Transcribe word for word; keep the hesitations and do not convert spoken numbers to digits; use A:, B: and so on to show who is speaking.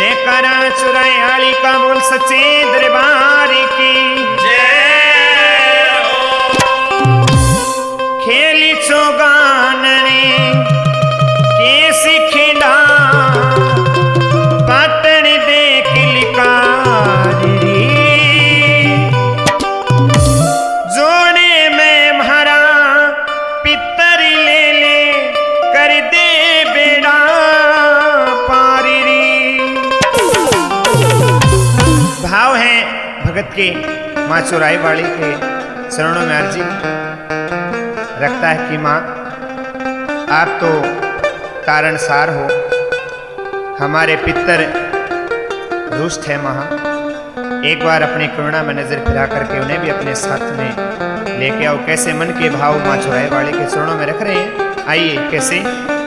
A: जयकारा चुराई आली का बोल सच्चे दरबार की जय हो। खेली चौगानने केसी खिंडा पाटन दे किलकारी जोड़े में म्हारा पितर ले ले कर दे बेड़ा भाव है भगत के माँ चुराई वाली के शरणों में अर्जी रखता है कि माँ आप तो तारणसार हो, हमारे पितर रुष्ट है महा, एक बार अपनी करुणा में नजर फिरा करके उन्हें भी अपने साथ में लेके आओ। कैसे मन के भाव माँ चुराई वाली के चरणों में रख रहे हैं, आइए कैसे।